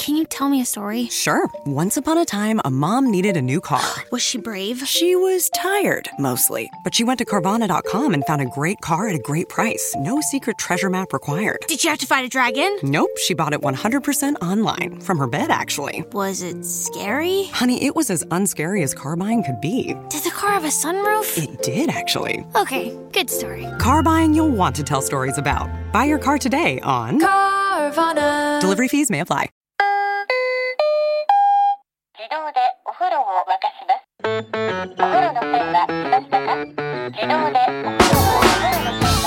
Can you tell me a story? Sure. Once upon a time, a mom needed a new car. Was she brave? She was tired, mostly. But she went to Carvana.com and found a great car at a great price. No secret treasure map required. Did you have to fight a dragon? Nope, she bought it 100% online. From her bed, actually. Was it scary? Honey, it was as unscary as car buying could be. Did the car have a sunroof? It did, actually. Okay, good story. Car buying you'll want to tell stories about. Buy your car today on Carvana. Delivery fees may apply. 自動でお風呂を沸かします。お風呂の線は来ましたか？自動でお風呂を沸かします。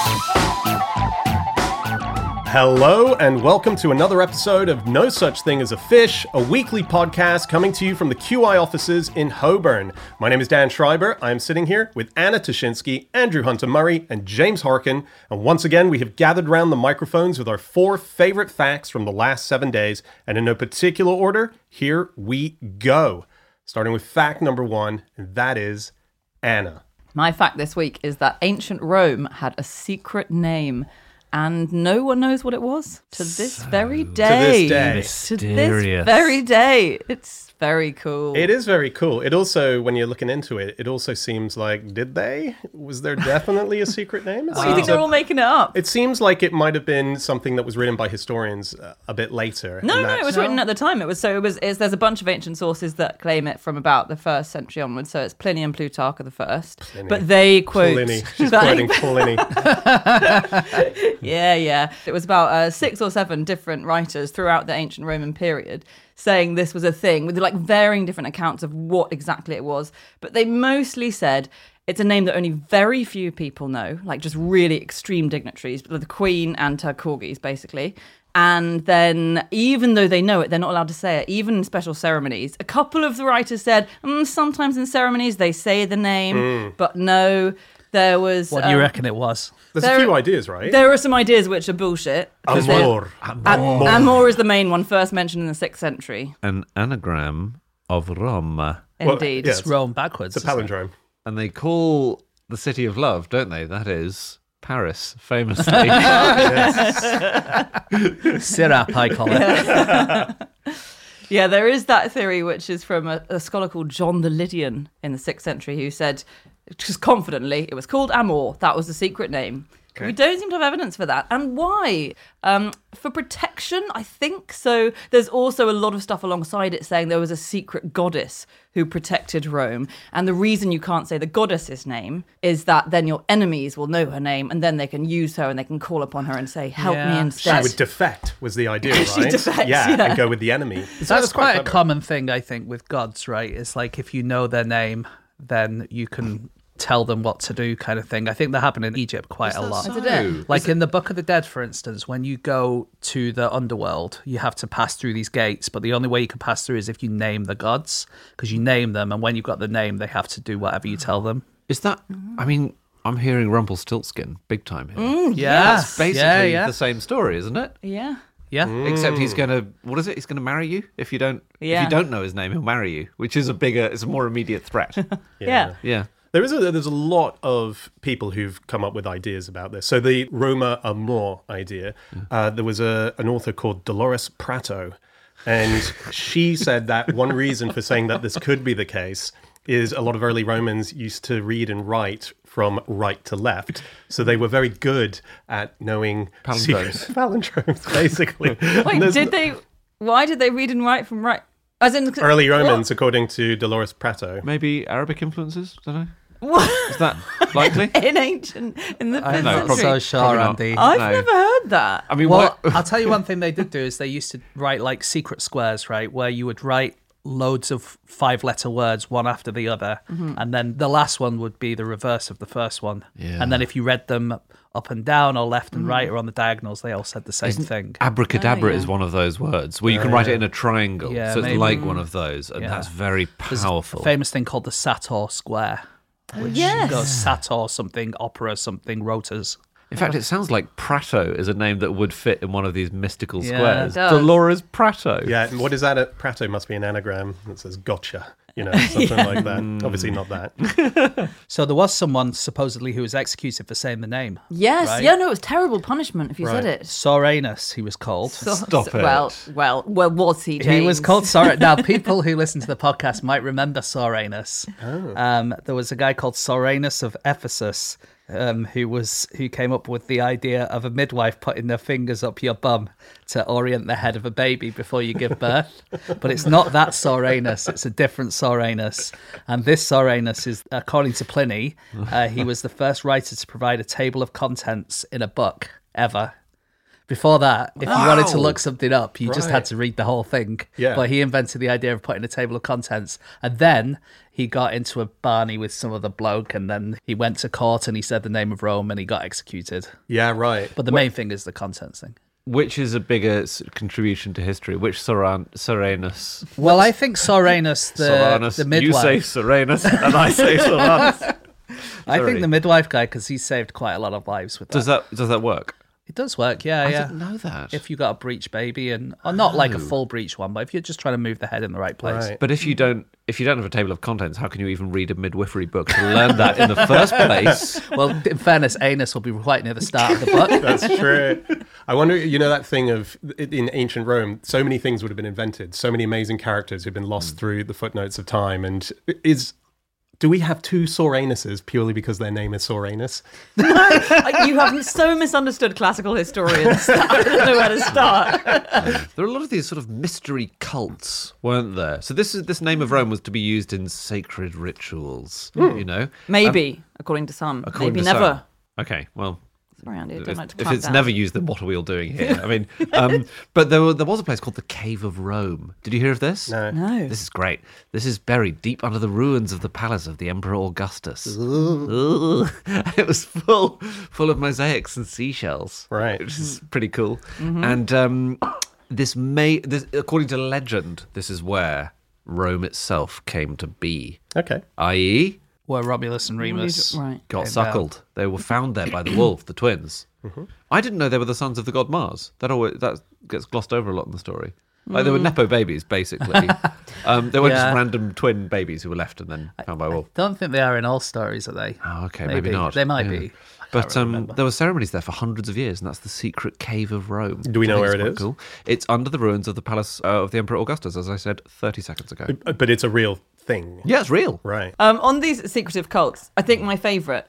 Hello and welcome to another episode of No Such Thing as a Fish, a weekly podcast coming to you from the QI offices in Holborn. My name is Dan Schreiber. I am sitting here with Anna Toshinsky, Andrew Hunter-Murray, and James Harkin. And once again, we have gathered around the microphones with our 4 favorite facts from the last 7 days. And in no particular order, here we go. Starting with fact number 1, and that is Anna. My fact this week is that ancient Rome had a secret name, and no one knows what it was to this very day. To this very day. It's very cool. It is very cool. It also, when you're looking into it, it also seems like, did they? Was there definitely a secret name? What do you think they're all making it up? It seems like it might have been something that was written by historians a bit later. No, it was written at the time. There's a bunch of ancient sources that claim it from about the 1st century onwards. So it's Pliny and Plutarch are the first. But they quote... Pliny. She's quoting Pliny. Yeah. It was about 6 or 7 different writers throughout the ancient Roman period saying this was a thing with like varying different accounts of what exactly it was. But they mostly said it's a name that only very few people know, like just really extreme dignitaries, the Queen and her corgis, basically. And then even though they know it, they're not allowed to say it, even in special ceremonies. A couple of the writers said sometimes in ceremonies they say the name, but no, there was... What do you reckon it was? There's a few ideas, right? There are some ideas which are bullshit. Amor. Amor is the main one, first mentioned in the 6th century. An anagram of Rome. Indeed. Well, It's Rome backwards. It's a palindrome. And they call the city of love, don't they? That is Paris, famously. Sirap, I call it. Yeah, there is that theory, which is from a scholar called John the Lydian in the 6th century, who said, just confidently, it was called Amor. That was the secret name. Okay. We don't seem to have evidence for that. And why? For protection, I think. So there's also a lot of stuff alongside it saying there was a secret goddess who protected Rome. And the reason you can't say the goddess's name is that then your enemies will know her name and then they can use her and they can call upon her and say, help me instead. She would defect, was the idea, right? She defects, yeah, and go with the enemy. That's quite a common thing, I think, with gods, right? It's like if you know their name, then you can tell them what to do, kind of thing. I think that happened in Egypt quite a lot. Like in the Book of the Dead, for instance, when you go to the underworld, you have to pass through these gates, but the only way you can pass through is if you name the gods, because you name them, and when you've got the name, they have to do whatever you tell them. Is that, I mean, I'm hearing Rumpelstiltskin big time here. Yeah. That's basically the same story, isn't it? Yeah. Yeah. Except he's going to, what is it? He's going to marry you? If you don't know his name, he'll marry you, which is it's a more immediate threat. Yeah. There's a lot of people who've come up with ideas about this. So the Roma Amor idea, there was an author called Dolores Prato, and she said that one reason for saying that this could be the case is a lot of early Romans used to read and write from right to left. So they were very good at knowing palindromes, basically. Wait, why did they read and write from right? As in early Romans, according to Dolores Prato. Maybe Arabic influences? Don't know. What? Is that likely? in the 5th century? So sure, Andy. I've never heard that. I mean, well, I'll tell you one thing they did do is they used to write like secret squares, right, where you would write loads of 5-letter words one after the other, and then the last one would be the reverse of the first one. Yeah. And then if you read them up and down or left and right or on the diagonals, they all said the same thing. Abracadabra is one of those words where you can write it in a triangle. Yeah, so it's maybe. like one of those, and that's very powerful. There's a famous thing called the Sator Square, which goes Sator something, opera something, rotors. In fact, it sounds like Prato is a name that would fit in one of these mystical Yeah, squares. it does. Dolores Prato. Yeah, what is that? Prato must be an anagram that says gotcha. something like that. Obviously not that. So there was someone supposedly who was executed for saying the name. Yes. right? Yeah, no, it was terrible punishment if you said Right. it. Soranus, he was called. Stop it. Well, was he, James? He was called Soranus. Now, people who listen to the podcast might remember Soranus. There was a guy called Soranus of Ephesus who came up with the idea of a midwife putting their fingers up your bum to orient the head of a baby before you give birth. But it's not that Soranus, it's a different Soranus. And this Soranus is, according to Pliny, he was the first writer to provide a table of contents in a book ever. Before that, if you wanted to look something up, you just had to read the whole thing. Yeah. But he invented the idea of putting a table of contents. And then he got into a barney with some other bloke, and then he went to court and he said the name of Rome and he got executed. Yeah, right. But the main thing is the contents thing. Which is a bigger contribution to history? Which Soranus? Well, I think Soranus, Soranus. the midwife. You say Soranus, and I say Soranus. I Sorry. think the midwife guy, because he saved quite a lot of lives with that. Does that work? It does work, yeah, I yeah. didn't know that. If you got a breech baby, or not like a full breech one, but if you're just trying to move the head in the right place. Right. But if you don't have a table of contents, how can you even read a midwifery book to learn that in the first place? Well, in fairness, anus will be right near the start of the book. That's true. I wonder, that thing of in ancient Rome, so many things would have been invented, so many amazing characters who've been lost through the footnotes of time. And do we have two Soranuses purely because their name is Soranus? You have so misunderstood classical historians. I don't know where to start. There are a lot of these sort of mystery cults, weren't there? So this name of Rome was to be used in sacred rituals, Maybe, according to some. according Maybe to never. some. Okay, well, Sorry, Andy, I don't like to if clamp it's down. never used, then what are we all doing here? I mean, but there was a place called the Cave of Rome. Did you hear of this? No. No. This is great. This is buried deep under the ruins of the palace of the Emperor Augustus. Ooh. It was full of mosaics and seashells. Right. Which is pretty cool. And this according to legend, this is where Rome itself came to be. Okay. I.e., Where Romulus and Remus Right. got came suckled. They were found there by the wolf, the twins. I didn't know they were the sons of the god Mars. That gets glossed over a lot in the story. Like they were nepo babies, basically. They were just random twin babies who were left and then found by a wolf. Don't think they are in all stories, are they? Oh, okay, maybe not. They might Yeah. be. But there were ceremonies there for hundreds of years, and that's the secret cave of Rome. Do we know where it is? Cool. It's under the ruins of the palace of the Emperor Augustus, as I said 30 seconds ago. But it's a real thing. Yeah, it's real. Right. On these secretive cults, I think my favourite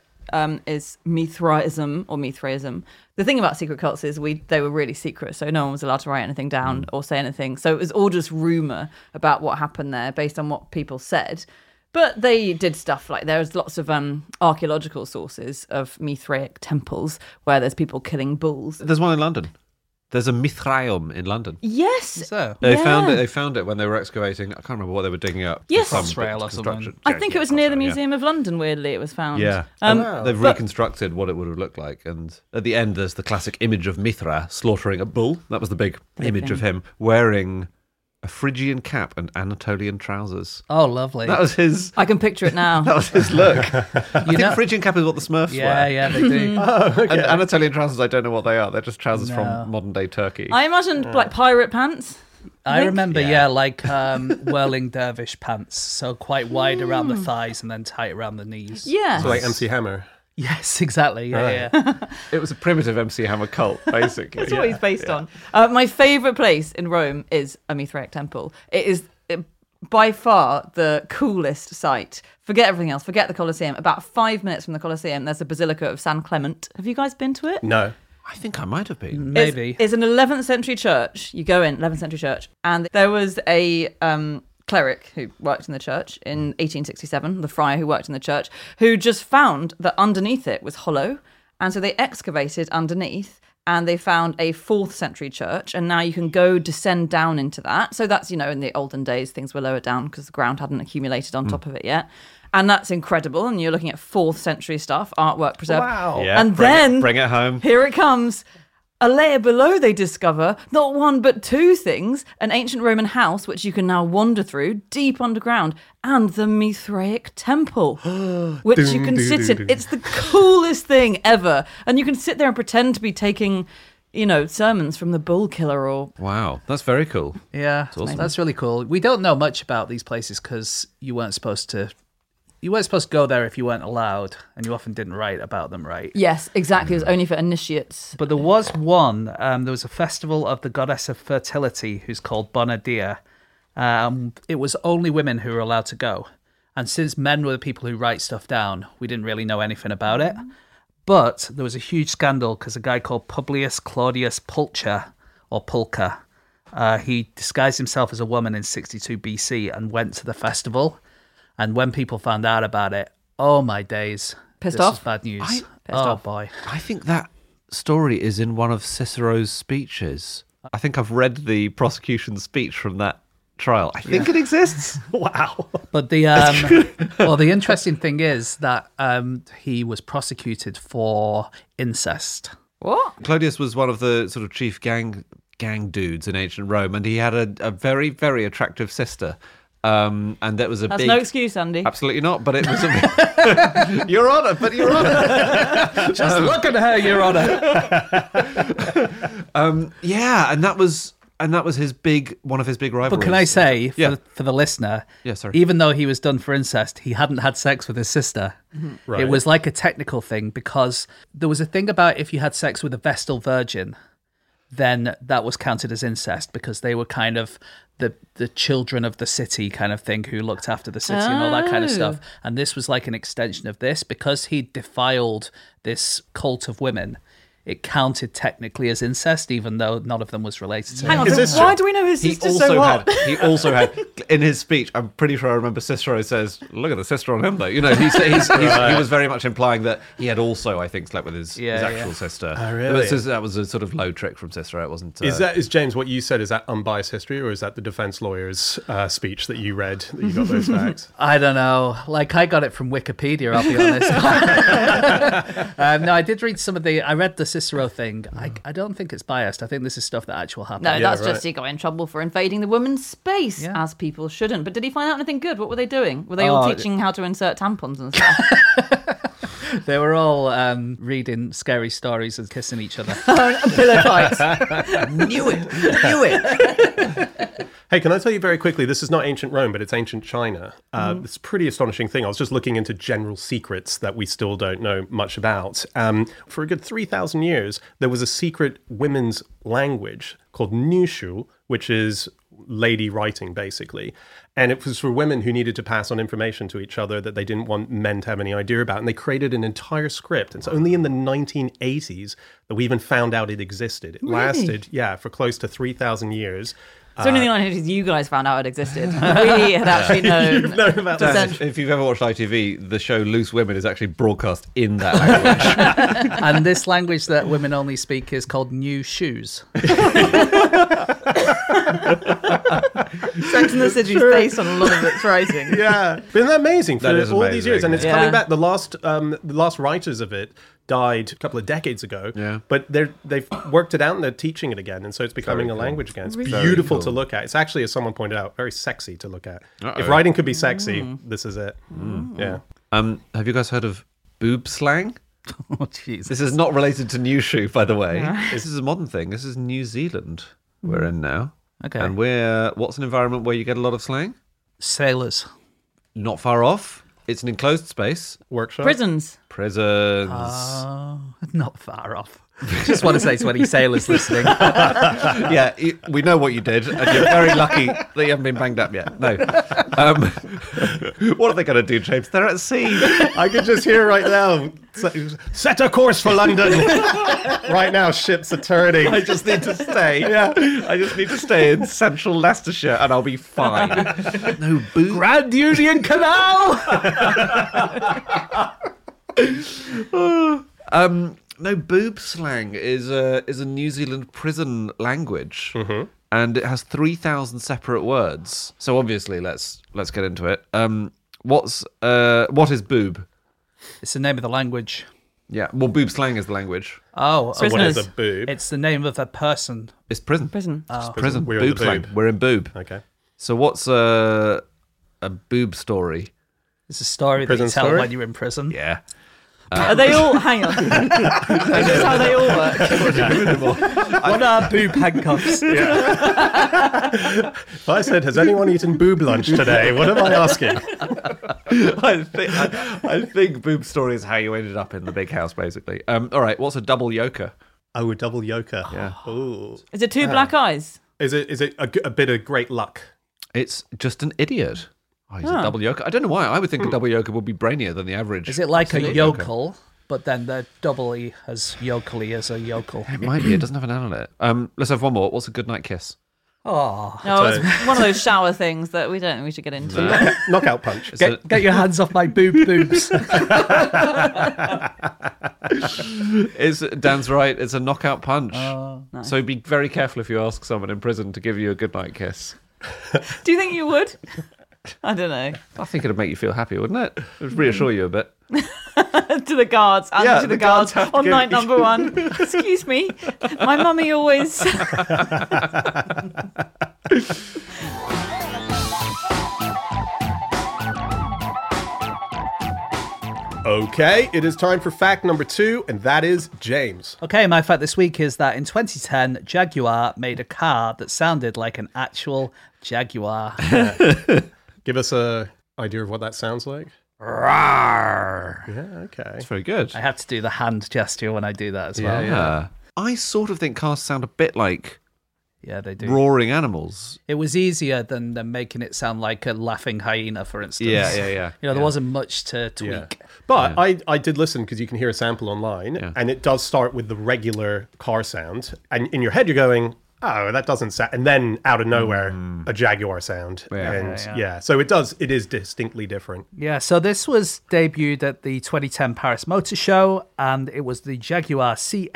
is Mithraism or Mithraism. The thing about secret cults is they were really secret, so no one was allowed to write anything down or say anything. So it was all just rumour about what happened there based on what people said. But they did stuff like there's lots of archaeological sources of Mithraic temples where there's people killing bulls. There's one in London. There's a Mithraium in London. Yes. So, They Yeah. found it. They found it when they were excavating. I can't remember what they were digging up. Yes. Some Crossrail or construction. something. I think it was near the Crossrail, yeah. Museum of London, weirdly, it was found. Yeah. Wow. They've but- reconstructed what it would have looked like. And at the end, there's the classic image of Mithra slaughtering a bull. That was the big image thing. of him wearing a Phrygian cap and Anatolian trousers. oh, lovely. That was his. I can picture it now. That was his look. I think know- Phrygian cap is what the Smurfs yeah, wear. yeah, they do. And Anatolian trousers, I don't know what they are. They're just trousers No. from modern day Turkey. I imagined like pirate pants. I think- remember, like whirling dervish pants, so quite wide around the thighs and then tight around the knees. Yeah. So like MC Hammer. Yes, exactly. Yeah, Right. yeah. It was a primitive MC Hammer cult, basically. That's what he's based on. My favourite place in Rome is a Mithraic temple. It is by far the coolest site. Forget everything else. Forget the Colosseum. About 5 minutes from the Colosseum, there's the Basilica of San Clement. Have you guys been to it? No. I think I might have been. Maybe. It's an 11th century church. You go in, 11th century church. And there was a cleric who worked in the church in 1867, the friar who worked in the church, who just found that underneath it was hollow. And so they excavated underneath and they found a 4th century church. And now you can go descend down into that. So that's, in the olden days, things were lower down because the ground hadn't accumulated on top of it yet. And that's incredible. And you're looking at 4th century stuff, artwork preserved. Wow. Yeah, And bring then bring it home. here it comes. A layer below, they discover not one but two things: an ancient Roman house, which you can now wander through deep underground, and the Mithraic temple, which you can sit in. It's the coolest thing ever. And you can sit there and pretend to be taking sermons from the Bull Killer or... Wow, that's very cool. Yeah, awesome. That's really cool. We don't know much about these places because you weren't supposed to go there if you weren't allowed, and you often didn't write about them, right? Yes, exactly. It was only for initiates. But there was one. There was a festival of the goddess of fertility who's called Bonadia. It was only women who were allowed to go. And since men were the people who write stuff down, we didn't really know anything about it. But there was a huge scandal because a guy called Publius Claudius Pulcher, or Pulcher, he disguised himself as a woman in 62 BC and went to the festival. And when people found out about it, oh my days. Pissed this off? was bad news. Pissed off. boy. I think that story is in one of Cicero's speeches. I think I've read the prosecution's speech from that trial. I think it exists. Wow. But the interesting thing is that he was prosecuted for incest. What? Clodius was one of the sort of chief gang dudes in ancient Rome, and he had a very, very attractive sister. And that was That's no excuse, Andy. Absolutely not, but it was Your Honour, Just look at her, Your Honour. Yeah, and that was one of his big rivalries. But can I say, for the listener, even though he was done for incest, he hadn't had sex with his sister. Right. It was like a technical thing because there was a thing about if you had sex with a Vestal Virgin, then that was counted as incest because they were kind of the children of the city kind of thing who looked after the city and all that kind of stuff. And this was like an extension of this because he defiled this cult of women. It counted technically as incest, even though none of them was related to him. Hang on, so why do we know his sister's so hot? He also had, in his speech, I'm pretty sure I remember Cicero says, look at the sister on him, though. He was very much implying that he had also, I think, slept with his actual sister. Oh, really? That was a sort of low trick from Cicero. It wasn't... Is James, what you said, is that unbiased history, or is that the defense lawyer's speech that you read, that you got those facts? I don't know. Like, I got it from Wikipedia, I'll be honest. No, I did read I read the Cicero thing. I don't think it's biased. I think this is stuff that actually happened. No, that's just he got in trouble for invading the woman's space, as people shouldn't. But did he find out anything good? What were they doing? Were they all teaching how to insert tampons and stuff? They were all reading scary stories and kissing each other. Pillow fights. Knew it. Hey, can I tell you very quickly, this is not ancient Rome, but it's ancient China. It's a pretty astonishing thing. I was just looking into general secrets that we still don't know much about. For a good 3,000 years, there was a secret women's language called Nushu, which is lady writing, basically. And it was for women who needed to pass on information to each other that they didn't want men to have any idea about. And they created an entire script. It's only in the 1980s that we even found out it existed. It lasted, for close to 3,000 years. It's only the 1980s you guys found out it existed. We had actually known about that. If you've ever watched ITV, the show Loose Women is actually broadcast in that language. And this language that women only speak is called New Shoes. Sex and the City is based on a lot of its writing. Yeah. But isn't that amazing? For That is all these years. And it's coming back. The last writers of it died a couple of decades ago. Yeah. But they've worked it out and they're teaching it again. And so it's becoming a language again. It's Really? beautiful Cool. to look at. It's actually, as someone pointed out, very sexy to look at. Uh-oh. If writing could be sexy, this is it. Yeah. Have you guys heard of boob slang? Oh, jeez. This is not related to New Shoe, by the way. This is a modern thing. This is New Zealand we're in now. Okay. And what's an environment where you get a lot of slang? Sailors. Not far off. It's an enclosed space. Workshop. Prisons. Prisons. Not far off. Just want to say to any sailors listening. Yeah, we know what you did, and you're very lucky that you haven't been banged up yet. No. What are they going to do, James? They're at sea. I could just hear right now, set a course for London. Right now, ships are turning. I just need to stay. Yeah. I just need to stay in central Leicestershire, and I'll be fine. No boob. Grand Union Canal! No, boob slang is a New Zealand prison language, and it has 3,000 separate words. So obviously, let's get into it. What is boob? It's the name of the language. Yeah, well, boob slang is the language. Oh, So what Prisoners. is a boob? it's the name of a person. It's prison. Prison. Prison. We're in Boob the slang. boob. We're in boob. Okay. So what's a boob story? It's a story that Prison you tell story? when you're in prison. Yeah. Are they all? Hang on. Is this how they all work? What are boob handcuffs? If I said, has anyone eaten boob lunch today? What am I asking? I think Boob Story is how you ended up in the big house, basically. All right, what's a double yoker? Oh, a double yoker. Yeah. Ooh. Is it two black eyes? Is it a bit of great luck? It's just an idiot. Oh, he's a double yoker. I don't know why. I would think a double yoker would be brainier than the average. Is it like a single yokel, but then they're doubly as yokely as a yokel? It might be. It doesn't have an L on it. Let's have one more. What's a goodnight kiss? Oh, No, it's one of those shower things that we don't think we should get into. Knockout punch. get your hands off my boobs. Dan's right. It's a knockout punch. Nice. So be very careful if you ask someone in prison to give you a goodnight kiss. Do you think you would? I don't know. I think it'd make you feel happy, wouldn't it? It would reassure you a bit. To the guards and Yeah, to the the guards guards have to on go- night number 1. Excuse me, my mummy always. Okay, it is time for fact number 2, and that is James. Okay, my fact this week is that in 2010, Jaguar made a car that sounded like an actual Jaguar. Give us a idea of what that sounds like. Rawr. Yeah, okay. It's very good. I have to do the hand gesture when I do that as well. Yeah. I sort of think cars sound a bit like Yeah, they do. roaring animals. It was easier than them making it sound like a laughing hyena, for instance. Yeah. You know, there wasn't much to tweak. Yeah. But I did listen because you can hear a sample online, and it does start with the regular car sound. And in your head, you're going, oh, that doesn't sound. And then out of nowhere, a Jaguar sound. Yeah. And so it is distinctly different. Yeah, so this was debuted at the 2010 Paris Motor Show, and it was the Jaguar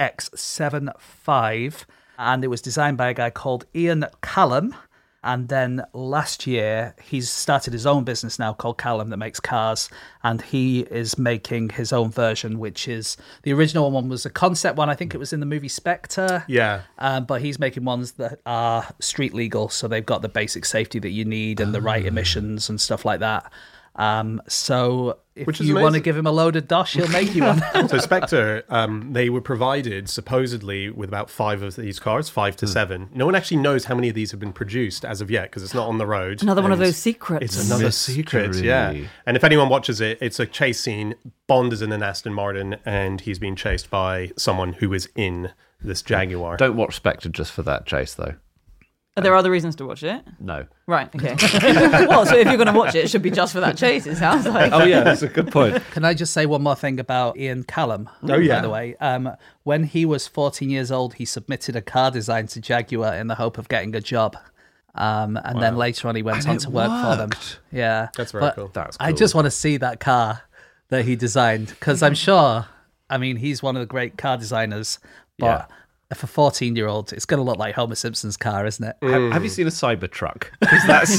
CX-75, and it was designed by a guy called Ian Callum. And then last year, he's started his own business now called Callum that makes cars, and he is making his own version, which is the original one was a concept one. I think it was in the movie Spectre. Yeah. But he's making ones that are street legal, so they've got the basic safety that you need and the right emissions and stuff like that. So if Which is you want to amazing. give him a load of dosh, he'll make you one. So Spectre, they were provided supposedly with about 5 of these cars, 5 to 7. No one actually knows how many of these have been produced as of yet because it's not on the road. Another one of And those secrets. It's another secret, yeah. And if anyone watches it, it's a chase scene. Bond is in an Aston Martin and he's being chased by someone who is in this Jaguar. Don't watch Spectre just for that chase, though. Are there other reasons to watch it? No. Right, okay. Well, so if you're going to watch it, it should be just for that chase, it sounds like. Oh, yeah, that's a good point. Can I just say one more thing about Ian Callum? Oh, yeah. By the way, when he was 14 years old, he submitted a car design to Jaguar in the hope of getting a job. And then later on, he went on to work for them. Yeah. That's very But cool. That's I cool. just want to see that car that he designed because I'm sure, I mean, he's one of the great car designers, but for a 14-year-old, it's going to look like Homer Simpson's car, isn't it? Have you seen a Cybertruck? Because that's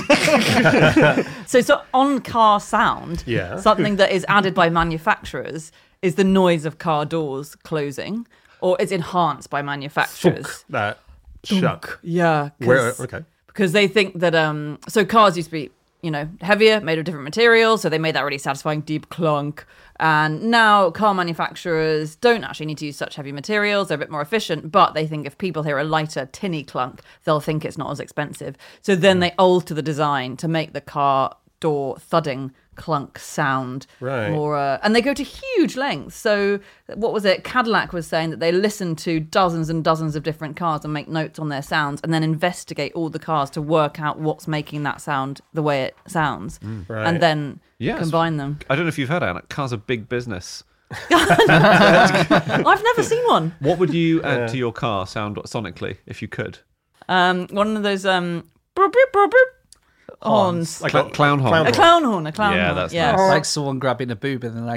So on car sound, Yeah. something that is added by manufacturers is the noise of car doors closing, or it's enhanced by manufacturers. That shuck. Yeah. Where? Okay. Because they think that so cars used to be, heavier, made of different materials, so they made that really satisfying deep clunk. And now car manufacturers don't actually need to use such heavy materials. They're a bit more efficient, but they think if people hear a lighter, tinny clunk, they'll think it's not as expensive. So then they alter the design to make the car door thudding clunk sound more. And they go to huge lengths. So what was it? Cadillac was saying that they listen to dozens and dozens of different cars and make notes on their sounds and then investigate all the cars to work out what's making that sound the way it sounds. And then combine them. I don't know if you've heard it. Cars are big business. I've never seen one. What would you add to your car sonically if you could? One of those boop, boop, boop, boop horns. Like Clown horn. A clown horn. Yeah, that's yeah. nice. Like someone grabbing a boob in the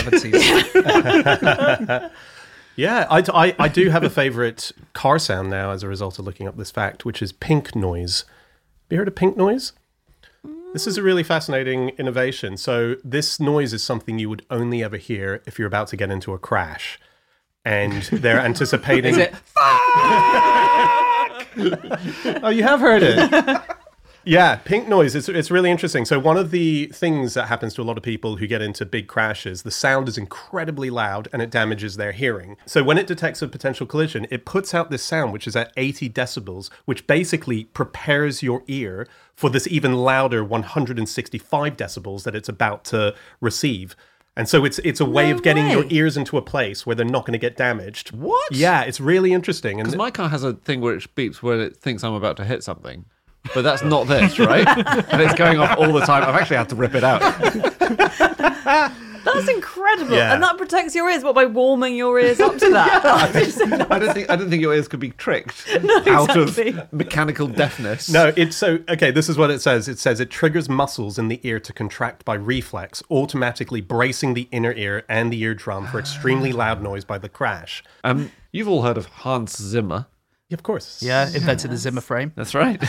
1970s. Yeah, I do have a favourite car sound now as a result of looking up this fact, which is pink noise. Have you heard of pink noise? This is a really fascinating innovation. So this noise is something you would only ever hear if you're about to get into a crash. And they're anticipating... Is it? Oh, you have heard it? Yeah, pink noise. It's really interesting. So one of the things that happens to a lot of people who get into big crashes, the sound is incredibly loud and it damages their hearing. So when it detects a potential collision, it puts out this sound, which is at 80 decibels, which basically prepares your ear for this even louder 165 decibels that it's about to receive. And so it's a way of getting your ears into a place where they're not going to get damaged. What? Yeah, it's really interesting. Because my car has a thing where it beeps when it thinks I'm about to hit something. But that's not this, right? And it's going off all the time. I've actually had to rip it out. That's incredible. Yeah. And that protects your ears, by warming your ears up to that? I don't think your ears could be tricked out of mechanical deafness. No, this is what it says. It says it triggers muscles in the ear to contract by reflex, automatically bracing the inner ear and the eardrum for extremely loud noise by the crash. You've all heard of Hans Zimmer. Yeah, of course. Yeah, invented the Zimmer frame. That's right.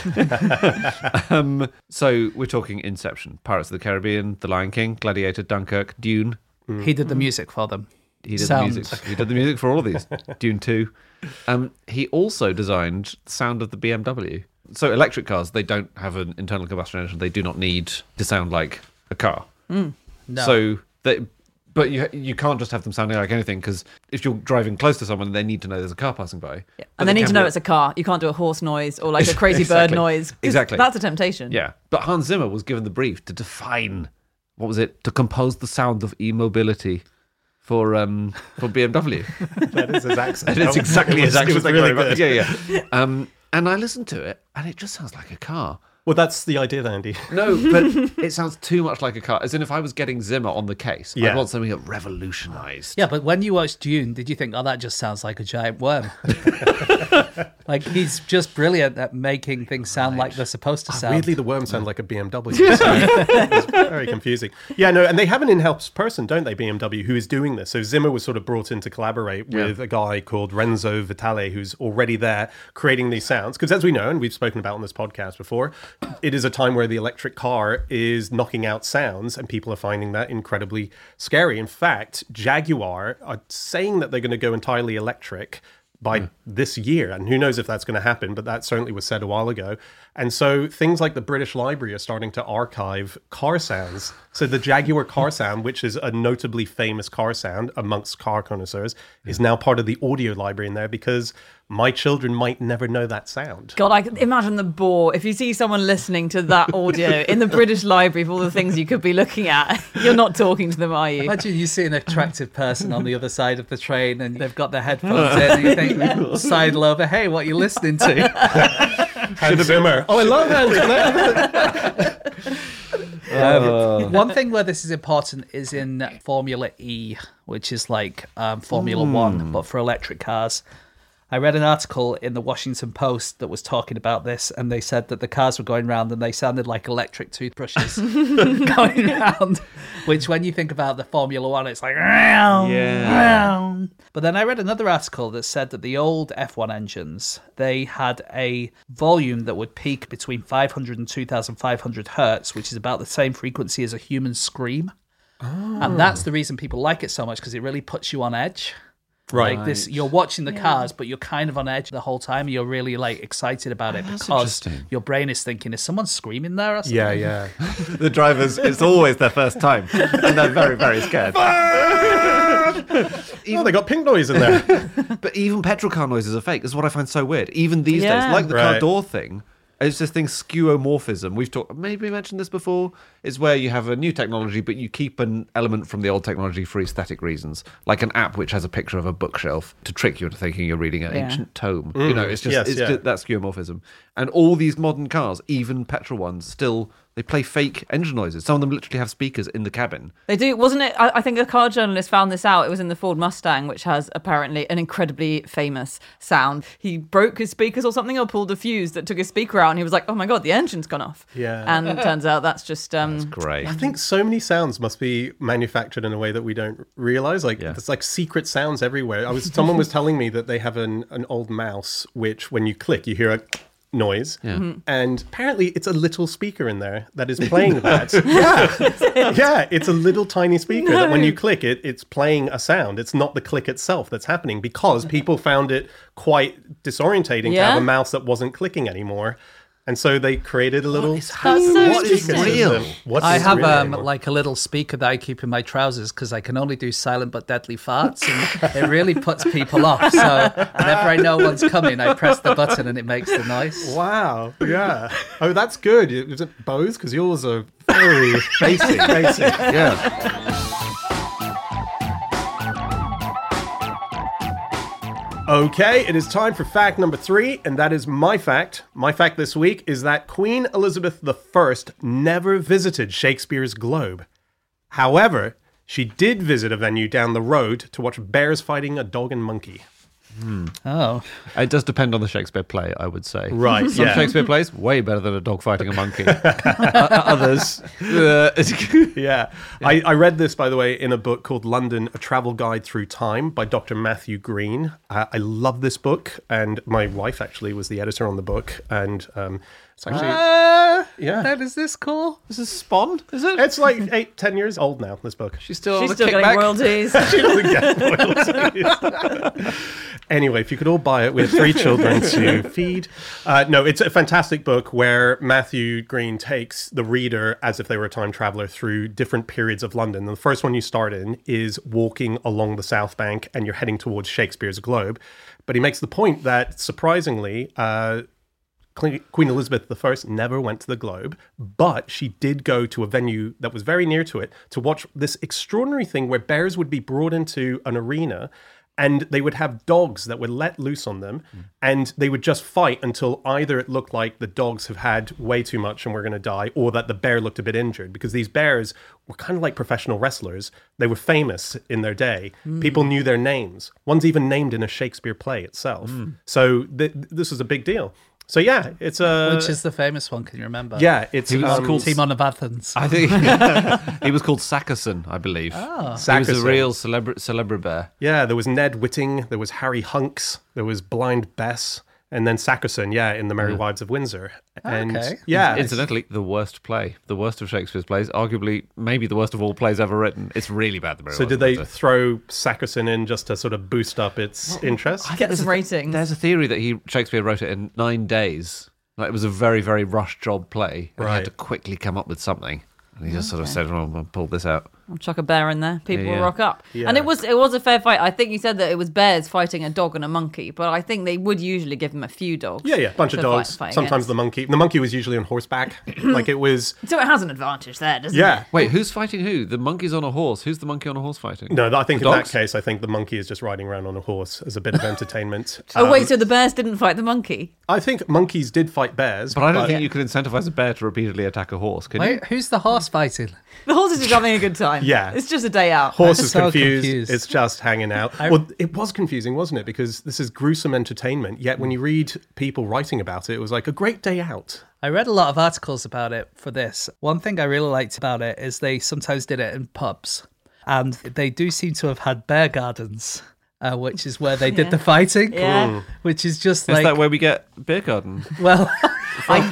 So we're talking Inception, Pirates of the Caribbean, The Lion King, Gladiator, Dunkirk, Dune. He did the music for them. He did the music for all of these. Dune 2. He also designed the sound of the BMW. So electric cars, they don't have an internal combustion engine. They do not need to sound like a car. No. So but you can't just have them sounding like anything, because if you're driving close to someone, they need to know there's a car passing by. Yeah. And they need to know it's a car. You can't do a horse noise or like a crazy bird noise. Exactly. That's a temptation. Yeah. But Hans Zimmer was given the brief to define, to compose the sound of e-mobility for BMW. That is his accent. And it's exactly his accent. It was really good. Yeah. And I listened to it, and it just sounds like a car. Well, that's the idea, Andy. No, but it sounds too much like a car. As in, if I was getting Zimmer on the case, I'd want something that revolutionised. Yeah, but when you watched Dune, did you think, that just sounds like a giant worm? Like, he's just brilliant at making things sound like they're supposed to sound. Weirdly, the worms sound like a BMW. So it's very confusing. Yeah, no, and they have an in-house person, don't they, BMW, who is doing this. So Zimmer was sort of brought in to collaborate with a guy called Renzo Vitale, who's already there creating these sounds. Because as we know, and we've spoken about on this podcast before, it is a time where the electric car is knocking out sounds, and people are finding that incredibly scary. In fact, Jaguar are saying that they're going to go entirely electric by this year. And who knows if that's going to happen, but that certainly was said a while ago. And so things like the British Library are starting to archive car sounds. So the Jaguar car sound, which is a notably famous car sound amongst car connoisseurs, is now part of the audio library in there, because my children might never know that sound. God, I can imagine the bore. If you see someone listening to that audio in the British Library of all the things you could be looking at, you're not talking to them, are you? Imagine you see an attractive person on the other side of the train and they've got their headphones in and you think, sidle over, hey, what are you listening to? Hans Zimmer. Oh, I love Hans. One thing where this is important is in Formula E, which is like Formula One, but for electric cars. I read an article in the Washington Post that was talking about this, and they said that the cars were going round and they sounded like electric toothbrushes going round, which when you think about the Formula One, it's like, yeah. But then I read another article that said that the old F1 engines, they had a volume that would peak between 500 and 2,500 hertz, which is about the same frequency as a human scream. Oh. And that's the reason people like it so much, because it really puts you on edge. Right. Like this, you're watching the cars, but you're kind of on edge the whole time. You're really like excited about it because your brain is thinking, is someone screaming there or something? Yeah. The drivers, it's always their first time, and they're very, very scared. They got pink noise in there. But even petrol car noises are fake. This is what I find so weird. Even these days, like the car door thing, it's this thing, skeuomorphism. We've talked, maybe mentioned this before. It's where you have a new technology, but you keep an element from the old technology for aesthetic reasons, like an app which has a picture of a bookshelf to trick you into thinking you're reading an ancient tome. You know, it's just that's skeuomorphism. And all these modern cars, even petrol ones, still they play fake engine noises. Some of them literally have speakers in the cabin. They do, wasn't it? I think a car journalist found this out. It was in the Ford Mustang, which has apparently an incredibly famous sound. He broke his speakers or something, or pulled a fuse that took his speaker out, and he was like, "Oh my god, the engine's gone off." Yeah, and it turns out that's just that's great. I think so many sounds must be manufactured in a way that we don't realize. Like there's like secret sounds everywhere. Someone was telling me that they have an old mouse which, when you click, you hear a noise, and apparently it's a little speaker in there that is playing that. It's a little tiny speaker that when you click it, it's playing a sound. It's not the click itself that's happening, because people found it quite disorientating to have a mouse that wasn't clicking anymore. And so they created a little. That's so What is interesting. real? What I is have real anymore? like a little speaker that I keep in my trousers because I can only do silent but deadly farts, and it really puts people off. So whenever I know one's coming, I press the button and it makes the noise. Wow. Yeah. Oh, that's good. Is it Bose? Because yours are very basic. Yeah. Okay, it is time for fact number 3, and that is my fact. My fact this week is that Queen Elizabeth I never visited Shakespeare's Globe. However, she did visit a venue down the road to watch bears fighting a dog and monkey. Oh, It does depend on the Shakespeare play, I would say. Right, Some yeah. Shakespeare plays, way better than a dog fighting a monkey. Others, Yeah. I read this, by the way, in a book called London, A Travel Guide Through Time by Dr. Matthew Green. I love this book, and my wife actually was the editor on the book, and it's actually... yeah. that is this cool? This is Spawn, is it? It's like 8-10 years old now, this book. She's still on She's the still kickback. getting royalties. She doesn't get royalties. Anyway, if you could all buy it, we have 3 children to feed. No, it's a fantastic book where Matthew Green takes the reader as if they were a time traveler through different periods of London. And the first one you start in is walking along the South Bank and you're heading towards Shakespeare's Globe. But he makes the point that, surprisingly, Queen Elizabeth I never went to the Globe, but she did go to a venue that was very near to it to watch this extraordinary thing where bears would be brought into an arena and they would have dogs that were let loose on them and they would just fight until either it looked like the dogs have had way too much and were going to die, or that the bear looked a bit injured, because these bears were kind of like professional wrestlers. They were famous in their day. People knew their names. One's even named in a Shakespeare play itself. So this was a big deal. So yeah, it's a... Which is the famous one? Can you remember? Yeah, it's... He was called... Timon of Athens. I think he was called Sackerson, I believe. Oh. He was a Sackerson. real celebra bear. Yeah, there was Ned Whitting, there was Harry Hunks, there was Blind Bess, and then Sackerson, in The Merry Wives of Windsor. And Okay. yeah, Incidentally, the worst play, the worst of Shakespeare's plays, arguably maybe the worst of all plays ever written. It's really bad. The Merry so Wives did of they Windsor. throw Sackerson in just to sort of boost up its interest? Get some ratings. There's a theory that Shakespeare wrote it in 9 days. Like, it was a very, very rush job play. And he Right. had to quickly come up with something. And he just sort of said, I'll pull this out. I'll chuck a bear in there. People Yeah, will yeah. rock up. Yeah. And it was a fair fight. I think you said that it was bears fighting a dog and a monkey, but I think they would usually give them a few dogs. Yeah, bunch of to dogs. fight Sometimes against. the monkey. The monkey was usually on horseback. Like it was... So it has an advantage there, doesn't Yeah. it? Wait, who's fighting who? The monkey's on a horse. Who's the monkey on a horse fighting? No, I think The in dogs? that case, I think the monkey is just riding around on a horse as a bit of entertainment. Oh, wait, so the bears didn't fight the monkey? I think monkeys did fight bears. But I don't think you can incentivize a bear to repeatedly attack a horse, can you? Wait, who's the horse fighting? The horse is just having a good time. Yeah. It's just a day out. Horse I'm is so confused. confused. It's just hanging out. Well, it was confusing, wasn't it? Because this is gruesome entertainment. Yet when you read people writing about it, it was like a great day out. I read a lot of articles about it for this. One thing I really liked about it is they sometimes did it in pubs. And they do seem to have had bear gardens, which is where they did the fighting. Yeah. Which is just Is like, that where we get beer garden? well, I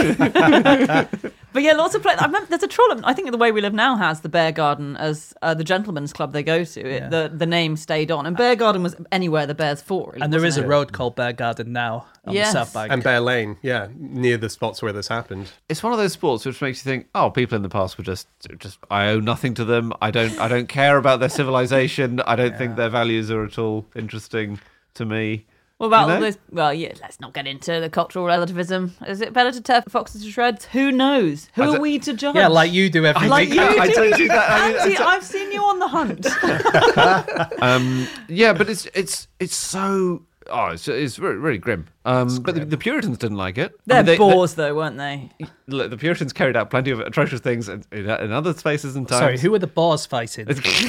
think. But yeah, lots of places. I remember there's a troll. I think The Way We Live Now has the Bear Garden as the gentleman's club they go to. The name stayed on, and Bear Garden was anywhere the bears fought. Really, and there is wasn't a it? road called Bear Garden now on Yes. the South Bank. And Bear Lane, near the spots where this happened. It's one of those sports which makes you think, oh, people in the past were just I owe nothing to them. I don't care about their civilization. I don't think their values are at all interesting to me. What about You know? all those? Well, yeah, let's not get into the cultural relativism. Is it better to tear foxes to shreds? Who knows? Who are we to judge? Yeah, like you do every Like week. you I do. don't do that. I mean, Andy, I've seen you on the hunt. Yeah, but it's so. Oh, it's really, really grim. But the Puritans didn't like it. They're They- boars, though, weren't they? Look, the Puritans carried out plenty of atrocious things in other spaces and times. Sorry, who are the boars fighting?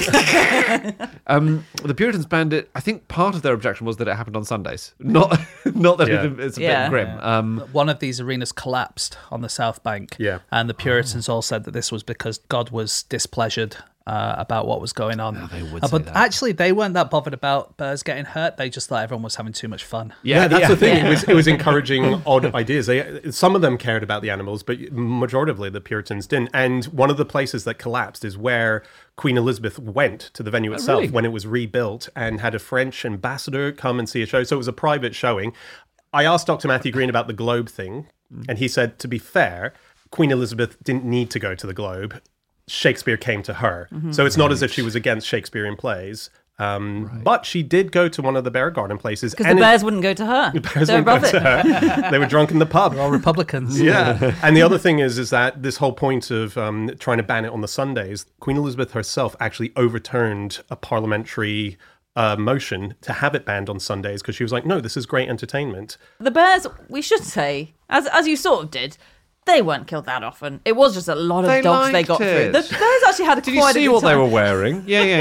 The Puritans banned it. I think part of their objection was that it happened on Sundays, not that Yeah. it's a Yeah. bit grim. One of these arenas collapsed on the South Bank. Yeah. And the Puritans all said that this was because God was displeasured about what was going on. they would but say that. actually, they weren't that bothered about bears getting hurt. They just thought everyone was having too much fun. Yeah, that's the thing. It was encouraging odd ideas. Some of them cared about the animals, but majoritively the Puritans didn't. And one of the places that collapsed is where Queen Elizabeth went to the venue itself really? when it was rebuilt and had a French ambassador come and see a show. So it was a private showing. I asked Dr. Matthew Green about the Globe thing And he said, to be fair, Queen Elizabeth didn't need to go to the Globe. Shakespeare came to her. So it's not as if she was against Shakespearean plays. But she did go to one of the Bear Garden places. Because the bears wouldn't go to her. The bears wouldn't go to her. They were drunk in the pub. They're all Republicans. Yeah. And the other thing is that this whole point of trying to ban it on the Sundays, Queen Elizabeth herself actually overturned a parliamentary motion to have it banned on Sundays because she was like, no, this is great entertainment. The bears, we should say, as you sort of did, they weren't killed that often. It was just a lot of dogs they got through. The bears actually had Did you see what they were wearing?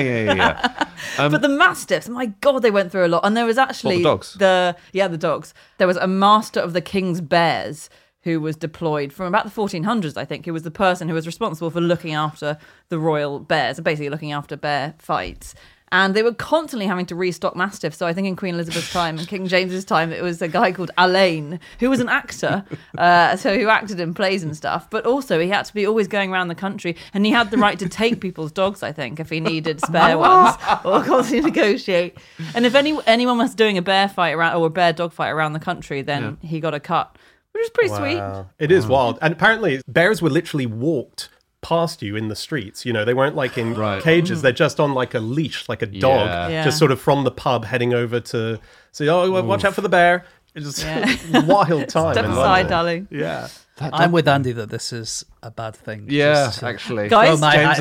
Yeah. But the mastiffs, my God, they went through a lot. And there was actually the dogs. the dogs. There was a master of the King's Bears who was deployed from about the 1400s, I think, who was the person who was responsible for looking after the royal bears, basically looking after bear fights. And they were constantly having to restock mastiffs. So I think in Queen Elizabeth's time and King James's time, it was a guy called Alain, who was an actor, so who acted in plays and stuff. But also he had to be always going around the country, and he had the right to take people's dogs, I think, if he needed spare ones, or constantly negotiate. And if anyone was doing a bear fight around or a bear dog fight around the country, then he got a cut, which is pretty sweet. It is wild. And apparently bears were literally walked past you in the streets. You know, they weren't like in cages. They're just on like a leash, like a dog, just sort of from the pub heading over to say, watch out for the bear. It's just wild time. Step aside, darling. Yeah. I'm with Andy that this is a bad thing. Yeah, actually. Guys,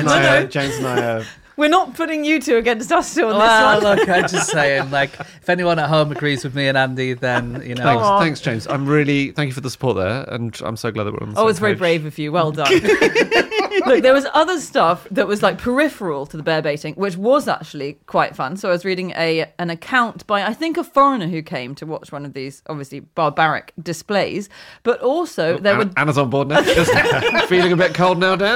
James and I we're not putting you two against us two on Well, this one. look, I'm just saying, like, if anyone at home agrees with me and Andy, then, you know. Thanks, James. Thank you for the support there, and I'm so glad that we're on the same It's very page. brave of you. Well done. Look, there was other stuff that was like peripheral to the bear baiting, which was actually quite fun. So I was reading an account by, I think, a foreigner who came to watch one of these, obviously, barbaric displays. But also, there were... Anna's on board now. Just feeling a bit cold now, Dan?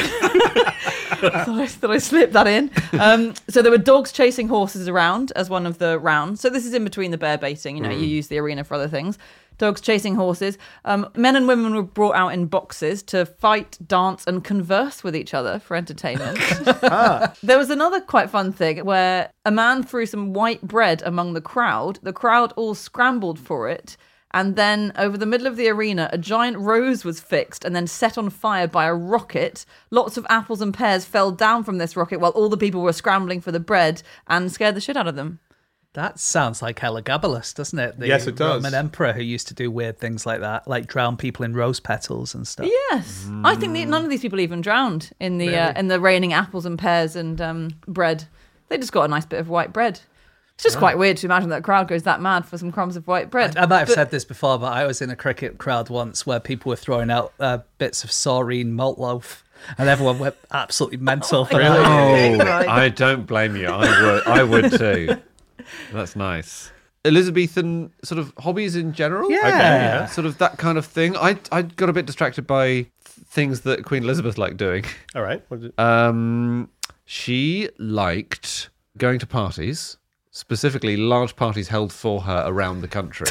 thought I slipped that in. So there were dogs chasing horses around as one of the rounds. So this is in between the bear baiting. You know, you use the arena for other things. Dogs chasing horses. Men and women were brought out in boxes to fight, dance, and converse with each other for entertainment. There was another quite fun thing where a man threw some white bread among the crowd. The crowd all scrambled for it. And then over the middle of the arena, a giant rose was fixed and then set on fire by a rocket. Lots of apples and pears fell down from this rocket while all the people were scrambling for the bread and scared the shit out of them. That sounds like Heliogabalus, doesn't it? Yes, it does. Roman emperor who used to do weird things like that, like drown people in rose petals and stuff. Yes. I think none of these people even drowned in the raining apples and pears and bread. They just got a nice bit of white bread. It's just quite weird to imagine that a crowd goes that mad for some crumbs of white bread. I might have said this before, but I was in a cricket crowd once where people were throwing out bits of saurine malt loaf, and everyone went absolutely mental for that. I don't blame you. I would too. That's nice. Elizabethan sort of hobbies in general? Yeah. Okay, yeah. Sort of that kind of thing. I got a bit distracted by things that Queen Elizabeth liked doing. All right. What did it? She liked going to parties. Specifically, large parties held for her around the country.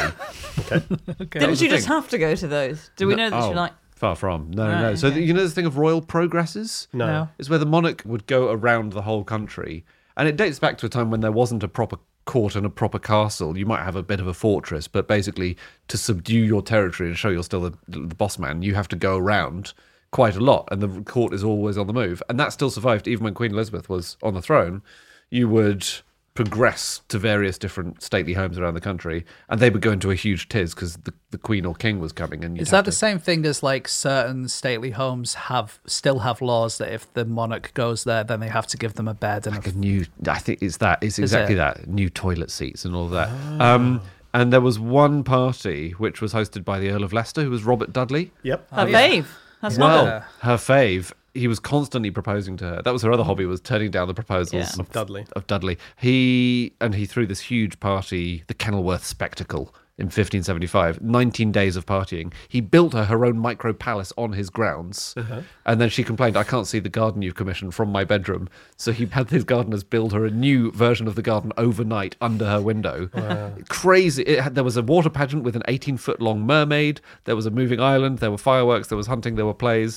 Didn't you just have to go to those? Do we know that she liked... Far from. No. Right, So okay. you know this thing of royal progresses? No. It's where the monarch would go around the whole country. And it dates back to a time when there wasn't a proper court and a proper castle. You might have a bit of a fortress, but basically to subdue your territory and show you're still the boss man, you have to go around quite a lot. And the court is always on the move. And that still survived even when Queen Elizabeth was on the throne. You would progress to various different stately homes around the country, and they would go into a huge tiz because the queen or king was coming. And Is that the same thing as like certain stately homes still have laws that if the monarch goes there, then they have to give them a bed and like a new? I think it's exactly that, new toilet seats and all of that. And there was one party which was hosted by the Earl of Leicester, who was Robert Dudley. Yep. Her fave. That's Well, not her fave. He was constantly proposing to her. That was her other hobby, was turning down the proposals Of Dudley. Of Dudley. He threw this huge party, the Kenilworth Spectacle, in 1575. 19 days of partying. He built her own micro palace on his grounds. And then she complained, I can't see the garden you've commissioned from my bedroom. So he had his gardeners build her a new version of the garden overnight under her window. Wow. Crazy. There was a water pageant with an 18-foot long mermaid. There was a moving island. There were fireworks. There was hunting. There were plays.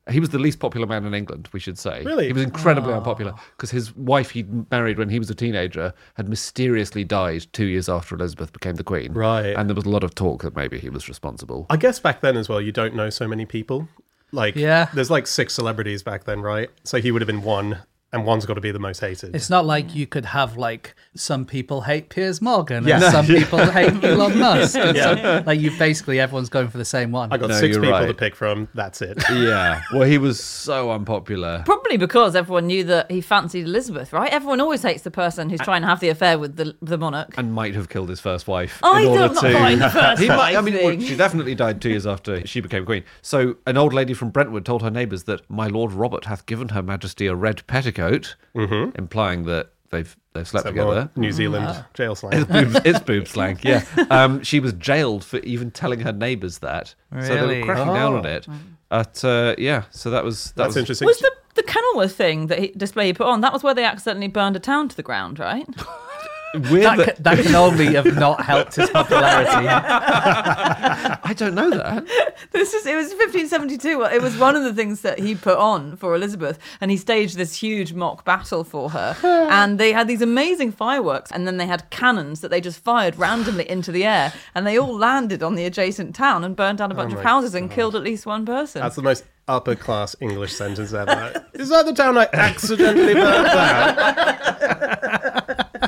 He was the least popular man in England, we should say. Really? He was incredibly unpopular because his wife he'd married when he was a teenager had mysteriously died 2 years after Elizabeth became the Queen. Right. And there was a lot of talk that maybe he was responsible. I guess back then as well, you don't know so many people. Like, there's like 6 celebrities back then, right? So he would have been one, and one's got to be the most hated. It's not like you could have like some people hate Piers Morgan Yeah. and some people hate Elon Musk. And some, like you basically everyone's going for the same one. I got No, 6 you're people right. to pick from. That's it. Yeah. Well, he was so unpopular. Probably because everyone knew that he fancied Elizabeth, right? Everyone always hates the person who's trying to have the affair with the monarch. And might have killed his first wife. I in order don't to... mind the first He might, wife I mean, well, thing. she definitely died 2 years after she became queen. So an old lady from Brentwood told her neighbours that my Lord Robert hath given her majesty a red petticoat, implying that they've slept together. New Zealand jail slang. It's boob slang, yeah. She was jailed for even telling her neighbours that. So they Really? were cracking down on it. So that was That's interesting. Was the Kenilworth thing display he put on, that was where they accidentally burned a town to the ground, right? weird. That can only have not helped his popularity. I don't know that. It was 1572. It was one of the things that he put on for Elizabeth, and he staged this huge mock battle for her. And they had these amazing fireworks, and then they had cannons that they just fired randomly into the air, and they all landed on the adjacent town and burned down a bunch of houses and killed at least one person. That's the most upper class English sentence ever. Is that the town I accidentally burned down?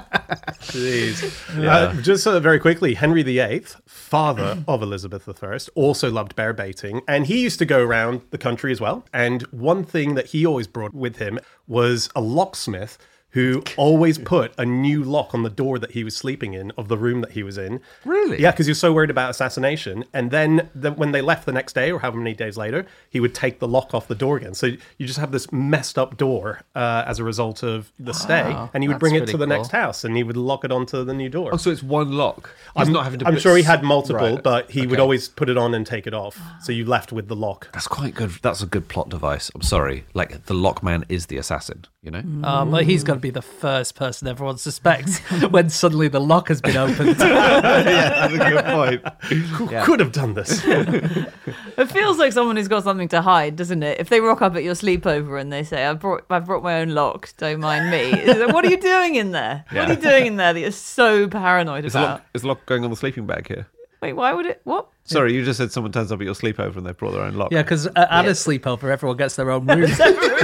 Jeez. Just very quickly, Henry VIII, father of Elizabeth I, also loved bear baiting, and he used to go around the country as well. And one thing that he always brought with him was a locksmith who always put a new lock on the door that he was sleeping in of the room that he was in. Really? Yeah, because he was so worried about assassination. And then when they left the next day, or however many days later, he would take the lock off the door again. So you just have this messed up door as a result of the stay. And he would bring it to the next house, and he would lock it onto the new door. Oh, so it's one lock. He's not having to. I'm put sure he had multiple, Right. but he would Okay. always put it on and take it off. So you left with the lock. That's quite good. That's a good plot device. I'm sorry. Like the lockman is the assassin. You know. But he's got to be the first person everyone suspects when suddenly the lock has been opened. Yeah, that's a good point. Who could have done this? It feels like someone who's got something to hide, doesn't it? If they rock up at your sleepover and they say, I've brought my own lock, don't mind me. It's like, what are you doing in there? What are you doing in there that you're so paranoid about? Is the lock going on the sleeping bag here? Wait, why would it? What? Sorry, you just said someone turns up at your sleepover and they brought their own lock. Yeah, because at a sleepover, everyone gets their own room.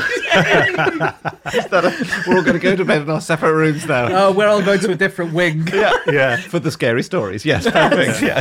We're all going to go to bed in our separate rooms now. Oh, we're all going to a different wing. Yeah. For the scary stories. Yes, perfect. Yeah.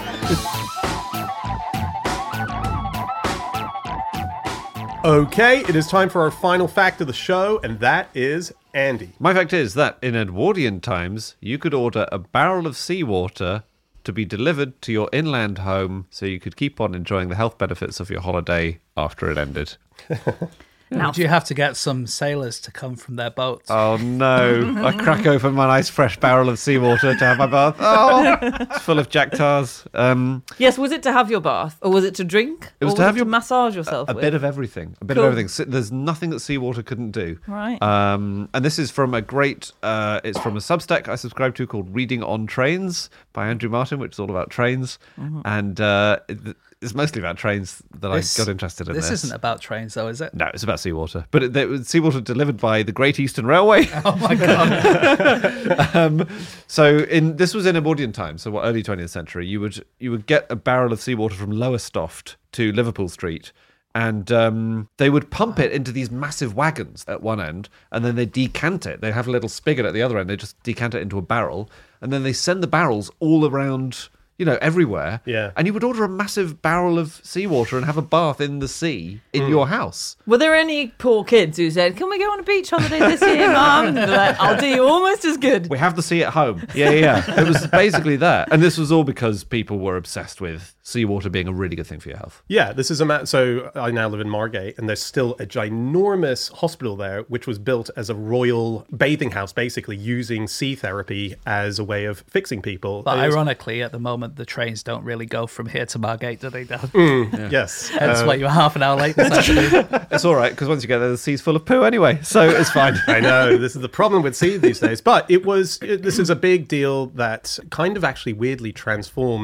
Okay, it is time for our final fact of the show, and that is Andy. My fact is that in Edwardian times, you could order a barrel of seawater to be delivered to your inland home so you could keep on enjoying the health benefits of your holiday after it ended. Would you have to get some sailors to come from their boats? Oh no, I crack open my nice fresh barrel of seawater to have my bath. Oh, it's full of Jack Tars. Yes, was it to have your bath, or was it to drink? It was or to have it your massage yourself. A with? bit of everything. A bit Cool. of everything. So there's nothing that seawater couldn't do. Right. And this is from a great, it's from a Substack I subscribe to called Reading on Trains by Andrew Martin, which is all about trains. And it's mostly about trains that I got interested in. This isn't about trains, though, is it? No, it's about seawater. But it was seawater delivered by the Great Eastern Railway. Oh my god! This was in Edwardian times, so early 20th century. You would get a barrel of seawater from Lowestoft to Liverpool Street, and they would pump it into these massive wagons at one end, and then they decant it. They have a little spigot at the other end. They just decant it into a barrel, and then they send the barrels all around, everywhere. Yeah. And you would order a massive barrel of seawater and have a bath in the sea in your house. Were there any poor kids who said, "Can we go on a beach holiday this year, Mum?" And they're like, "I'll do you almost as good." We have the sea at home. Yeah. It was basically that. And this was all because people were obsessed with seawater being a really good thing for your health. Yeah, this is so I now live in Margate, and there's still a ginormous hospital there, which was built as a royal bathing house, basically using sea therapy as a way of fixing people. But ironically, at the moment, the trains don't really go from here to Margate, do they, Dan? Yes. Hence why you were half an hour late this afternoon. It's all right, because once you get there, the sea's full of poo anyway, so it's fine. I know, this is the problem with sea these days. But this is a big deal that kind of actually weirdly transformed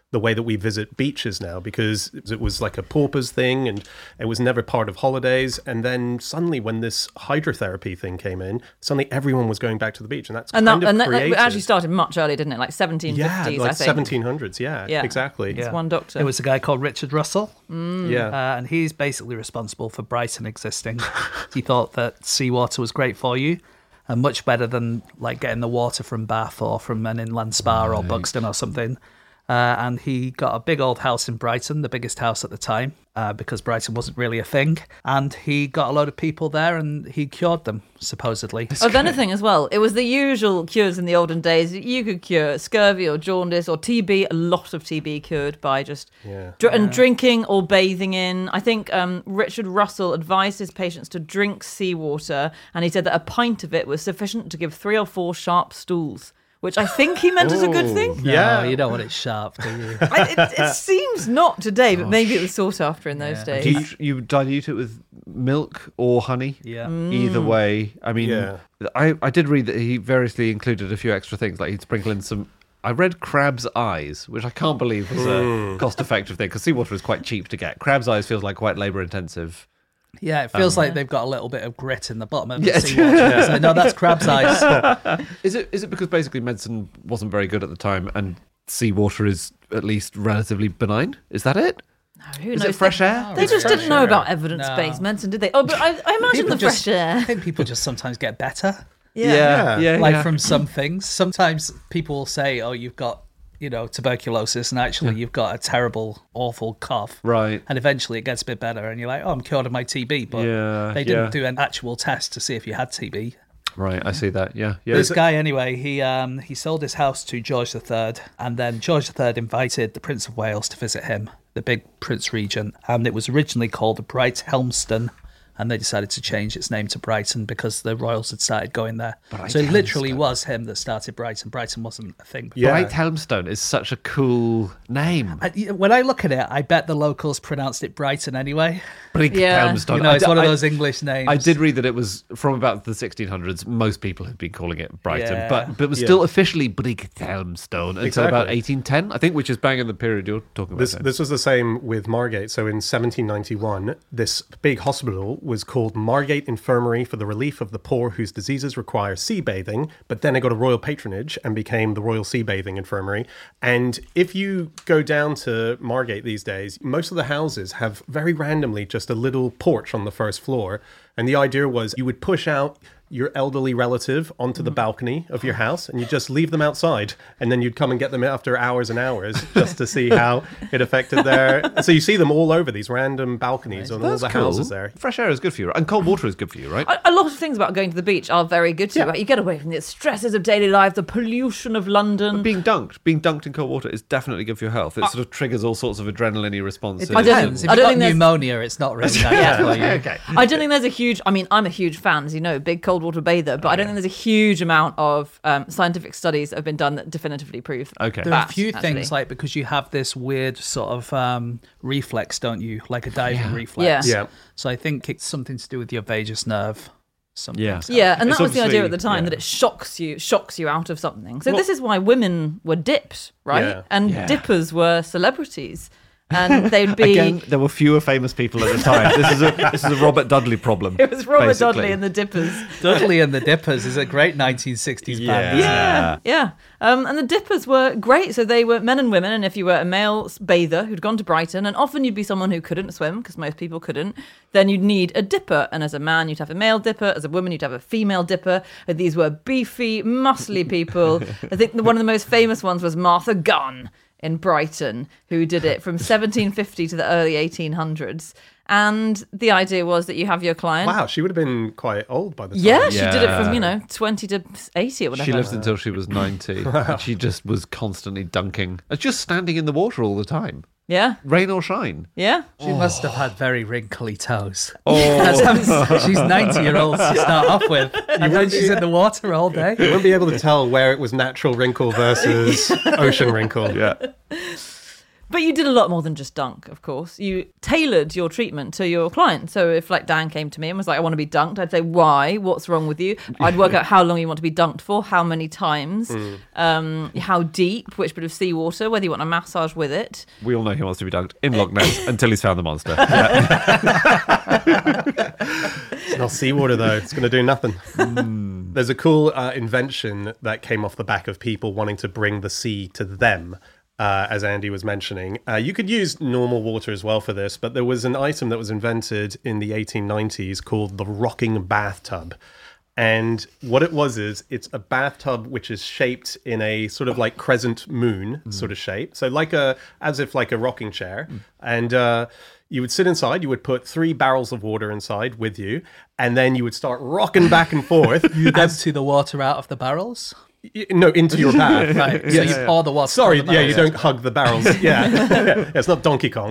the way that we visit beaches now, because it was like a paupers thing and it was never part of holidays. And then suddenly when this hydrotherapy thing came in, suddenly everyone was going back to the beach. And that it actually started much earlier, didn't it? Like 1750s, like I think. 1700s, yeah, exactly. It's one doctor. It was a guy called Richard Russell. Yeah. And he's basically responsible for Brighton existing. He thought that seawater was great for you and much better than like getting the water from Bath or from an inland spa or Buxton or something. And he got a big old house in Brighton, the biggest house at the time, because Brighton wasn't really a thing. And he got a load of people there and he cured them, supposedly. Of anything as well. It was the usual cures in the olden days. You could cure scurvy or jaundice or TB. A lot of TB cured by just drinking or bathing in. I think Richard Russell advised his patients to drink seawater, and he said that a pint of it was sufficient to give 3 or 4 sharp stools, which I think he meant as a good thing. No, you don't want it sharp, do you? It seems not today, but maybe it was sought after in those days. You dilute it with milk or honey. Yeah. Either way. I mean, I did read that he variously included a few extra things, like he'd sprinkle in some... I read crab's eyes, which I can't believe was a cost-effective thing, because seawater is quite cheap to get. Crab's eyes feels like quite labour-intensive. Yeah, it feels like they've got a little bit of grit in the bottom of the seawater. So, no, that's crab's eyes. Is it because basically medicine wasn't very good at the time and seawater is at least relatively benign? Is that it? No, who is knows? It fresh air? They just didn't know about evidence-based medicine, did they? Oh, but I imagine the fresh air. I think people just sometimes get better. Yeah. From some things. Sometimes people will say, oh, you've got tuberculosis, and actually you've got a terrible, awful cough. Right. And eventually it gets a bit better, and you're like, oh, I'm cured of my TB. But they didn't do an actual test to see if you had TB. Right, I see that. Yeah. This guy, anyway, he sold his house to George III, and then George III invited the Prince of Wales to visit him, the big Prince Regent, and it was originally called the Brighthelmston. And they decided to change its name to Brighton because the royals had started going there. So it literally was him that started Brighton. Brighton wasn't a thing before. Brighthelmstone is such a cool name. When I look at it, I bet the locals pronounced it Brighton anyway. Brighthelmstone. It's one of those English names. I did read that it was from about the 1600s. Most people had been calling it Brighton, but it was still officially Brighthelmstone until about 1810, I think, which is bang in the period you're talking about. This was the same with Margate. So in 1791, this big hospital was called Margate Infirmary for the Relief of the Poor whose diseases require sea bathing, but then it got a royal patronage and became the Royal Sea Bathing Infirmary. And if you go down to Margate these days, most of the houses have very randomly just a little porch on the first floor. And the idea was you would push out your elderly relative onto the balcony of your house and you just leave them outside, and then you'd come and get them after hours and hours just to see how it affected their... So you see them all over these random balconies on all the houses there. Fresh air is good for you, and cold water is good for you, right? A lot of things about going to the beach are very good to you. Right? You get away from the stresses of daily life, the pollution of London. But being dunked in cold water is definitely good for your health. It sort of triggers all sorts of adrenaline responses. If you've got pneumonia, it's not really that for you. Okay. I don't think there's a huge... I mean, I'm a huge fan, as you know, big cold water bather, but I don't think there's a huge amount of scientific studies that have been done that definitively prove Okay. There are a few things, like, because you have this weird sort of reflex, don't you? Like a diving reflex. Yeah. So I think it's something to do with your vagus nerve. Yeah, and that was the idea at the time, that it shocks you out of something. So this is why women were dipped, right? Yeah. And dippers were celebrities. And they'd be... Again, there were fewer famous people at the time. This is a Robert Dudley problem. It was Robert Dudley and the Dippers. Dudley and the Dippers is a great 1960s band. Yeah. And the Dippers were great. So they were men and women. And if you were a male bather who'd gone to Brighton, and often you'd be someone who couldn't swim, because most people couldn't, then you'd need a dipper. And as a man, you'd have a male dipper. As a woman, you'd have a female dipper. And these were beefy, muscly people. I think one of the most famous ones was Martha Gunn in Brighton, who did it from 1750 to the early 1800s. And the idea was that you have your client... Wow, she would have been quite old by the time. Yeah, she did it from, 20 to 80 or whatever. She lived until she was 90. And she just was constantly dunking. And just standing in the water all the time. Yeah. Rain or shine. Yeah. She must have had very wrinkly toes. She's 90-year-olds to start off with. And then she's in the water all day. You wouldn't be able to tell where it was natural wrinkle versus ocean wrinkle. Yeah. But you did a lot more than just dunk, of course. You tailored your treatment to your client. So if like Dan came to me and was like, I want to be dunked, I'd say, why? What's wrong with you? I'd work out how long you want to be dunked for, how many times, how deep, which bit of seawater, whether you want a massage with it. We all know he wants to be dunked in Loch Ness until he's found the monster. It's not seawater, though. It's going to do nothing. There's a cool invention that came off the back of people wanting to bring the sea to them. As Andy was mentioning. You could use normal water as well for this, but there was an item that was invented in the 1890s called the rocking bathtub. And what it was is it's a bathtub which is shaped in a sort of like crescent moon sort of shape. So as if like a rocking chair. And you would sit inside, you would put 3 barrels of water inside with you, and then you would start rocking back and forth. You'd empty the water out of the barrals? No, into your bath. Right. So you pour the water. Sorry, you don't hug the barrels. Yeah, it's not Donkey Kong.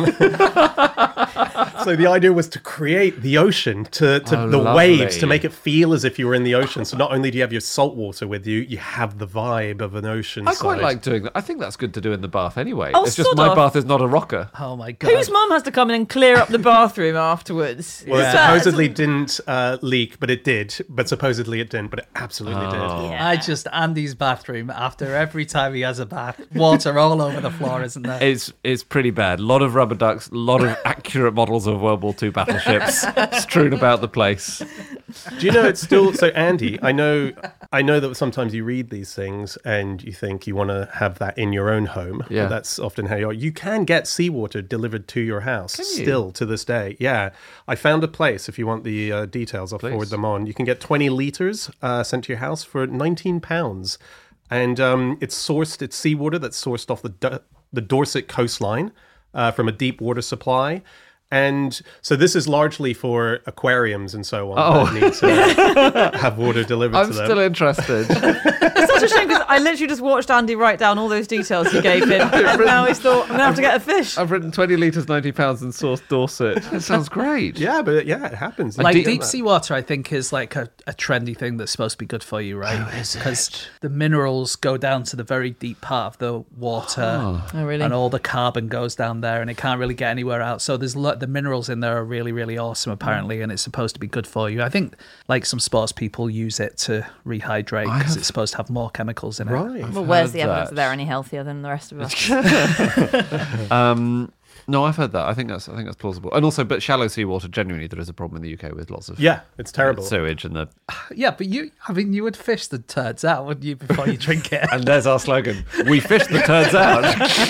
So the idea was to create the ocean, to the waves, to make it feel as if you were in the ocean. So not only do you have your salt water with you, you have the vibe of an ocean. I quite like doing that. I think that's good to do in the bath anyway. Oh, it's just my bath is not a rocker. Oh my God. Whose mum has to come in and clear up the bathroom afterwards? Well, it supposedly didn't leak, but it did. But supposedly it didn't, but it absolutely did. Yeah. Andy's bathroom, after every time he has a bath, water all over the floor, isn't there? It's pretty bad. A lot of rubber ducks, a lot of accurate models of World War II battleships strewn about the place. Do you know it's still so, Andy? I know that sometimes you read these things and you think you want to have that in your own home. Yeah, that's often how you are. You can get seawater delivered to your house still to this day. Yeah, I found a place. If you want the details, I'll forward them on. You can get 20 liters sent to your house for £19, and it's seawater that's sourced off the Dorset coastline from a deep water supply. And so this is largely for aquariums and so on that need to have water delivered to them. I'm still interested. It's such a shame because I literally just watched Andy write down all those details you gave him. And now he's thought, I'm going to have to get a fish. I've written 20 litres, £90 and sourced Dorset. That sounds great. Yeah, but it happens. Like deep sea water, I think, is like a trendy thing that's supposed to be good for you, right? Oh, is it? Because the minerals go down to the very deep part of the water. Oh, really? And all the carbon goes down there and it can't really get anywhere out. So there's the minerals in there are really, really awesome, apparently, and it's supposed to be good for you. I think like some sports people use it to rehydrate because it's supposed to have more chemicals in it. Right. Well, where's the evidence that they're any healthier than the rest of us? No, I've heard that. I think that's plausible. And also, but shallow seawater, genuinely, there is a problem in the UK with lots of it's terrible sewage and the. Yeah, but you would fish the turds out, wouldn't you, before you drink it? And there's our slogan: we fish the turds out.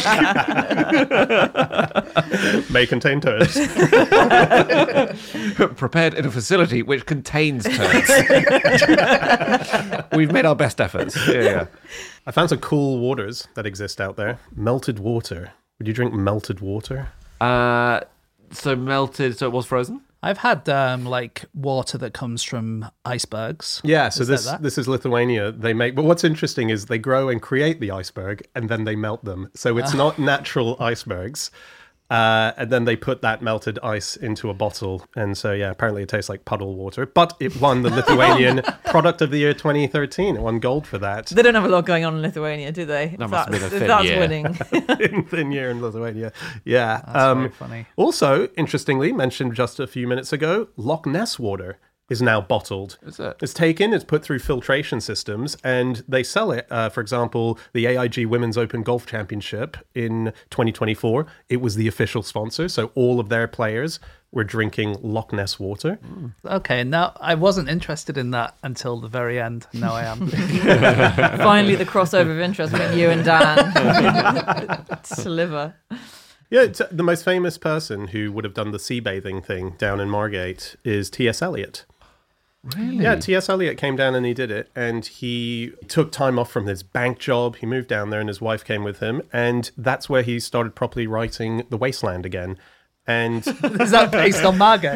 May contain turds. Prepared in a facility which contains turds. We've made our best efforts. Yeah. I found some cool waters that exist out there. Melted water. Would you drink melted water? So melted, so it was frozen? I've had like water that comes from icebergs. Yeah, so this is Lithuania. But what's interesting is they grow and create the iceberg and then they melt them. So it's not natural icebergs. And then they put that melted ice into a bottle. And so, apparently it tastes like puddle water. But it won the Lithuanian Product of the Year 2013. It won gold for that. They don't have a lot going on in Lithuania, do they? That must have been a thin that's year. Winning. Thin year in Lithuania. Yeah. That's very funny. Also, interestingly, mentioned just a few minutes ago, Loch Ness water is now bottled. Is it? It's put through filtration systems, and they sell it. For example, the AIG Women's Open Golf Championship in 2024, it was the official sponsor, so all of their players were drinking Loch Ness water. Okay, now I wasn't interested in that until the very end. Now I am. Finally, the crossover of interest between you and Dan. Sliver. Yeah, the most famous person who would have done the sea bathing thing down in Margate is T.S. Eliot. Really? Yeah, T.S. Eliot came down and he did it, and he took time off from his bank job. He moved down there and his wife came with him, and that's where he started properly writing The Wasteland again. And is that based on Margate?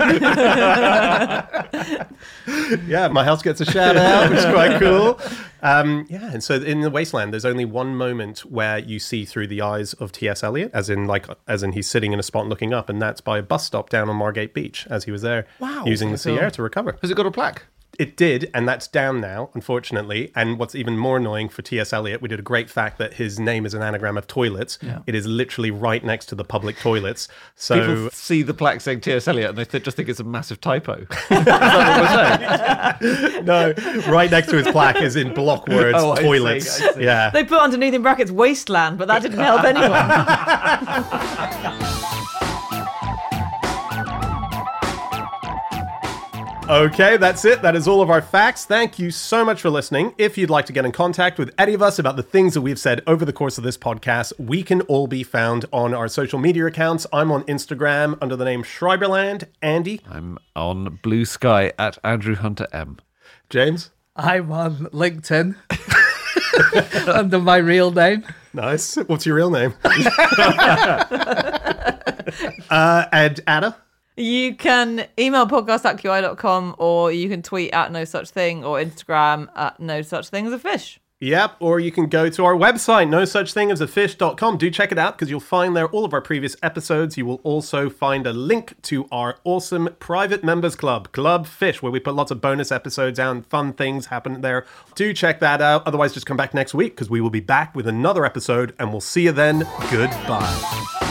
Yeah, my house gets a shout out, which is quite cool. And so in The Wasteland, there's only one moment where you see through the eyes of T.S. Eliot, as in he's sitting in a spot looking up, and that's by a bus stop down on Margate Beach as he was there using the sea air to recover. Has it got a plaque? It did, and that's down now, unfortunately. And what's even more annoying for T.S. Eliot, we did a great fact that his name is an anagram of toilets. Yeah. It is literally right next to the public toilets. So people see the plaque saying T.S. Eliot and they just think it's a massive typo. Is that what we're saying? No, right next to his plaque is in block words, toilets. I see. Yeah. They put underneath in brackets wasteland, but that didn't help anyone. Okay, that's it. That is all of our facts. Thank you so much for listening. If you'd like to get in contact with any of us about the things that we've said over the course of this podcast, we can all be found on our social media accounts. I'm on Instagram under the name Schreiberland. Andy? I'm on Blue Sky at Andrew Hunter M. James? I'm on LinkedIn under my real name. Nice. What's your real name? And Anna? You can email podcast@qi.com, or you can tweet at no such thing, or Instagram at no such thing as a fish. Yep, or you can go to our website, nosuchthingasafish.com. Do check it out because you'll find there all of our previous episodes. You will also find a link to our awesome private members club, Club Fish, where we put lots of bonus episodes out and fun things happen there. Do check that out. Otherwise, just come back next week because we will be back with another episode, and we'll see you then. Goodbye.